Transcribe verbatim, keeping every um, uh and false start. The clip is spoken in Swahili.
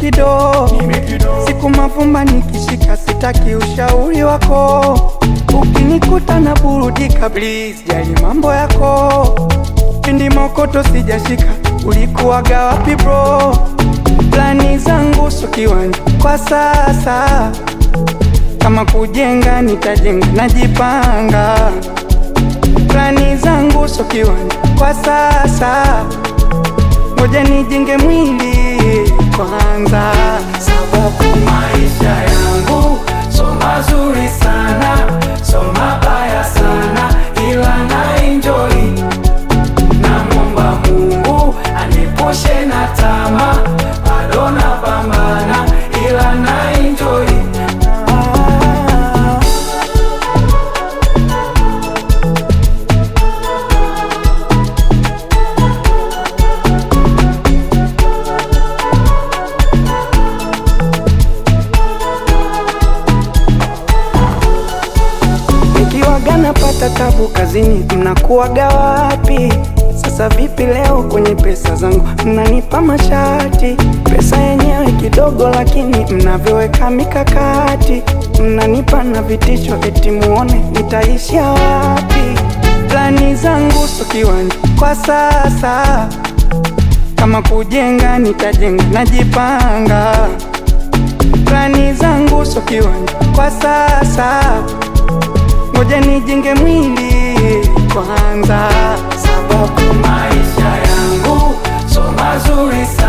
nimekido, siku mavumba nikishika, sitaki ushauri wako. Ukinikuta na burudika, please jali mambo yako. Pindi mokoto sijashika, ulikuwaga wapi bro? Plani zangu so kiwanja kwa sasa, kama kujenga nitajenga, najipanga. Plani zangu so kiwanja kwa sasa, ngoja nijenge mwili kwanza. Sababu maisha yangu so mazuri sana, so mabaya sana, ila na enjoy. Namwomba Mungu anipushe na tamaa, bado napambana ila na enjoy. Nikiwaga napata tabu kazini, mnakuwaga wapi? Sasa vipi leo kwenye pesa zangu mnanipa mashati? Pesa yenyewe kidogo, lakini mnavyoweka mikakati. Mnanipa na vitisho eti muone nitaishia wapi. Plani zangu so kiwanja kwa sasa, kama kujenga nitajenga, najipanga. Plani zangu so kiwanja kwa sasa, ngoja nijenge mwili kwanza. Sababu maisha yangu so mazuri sana.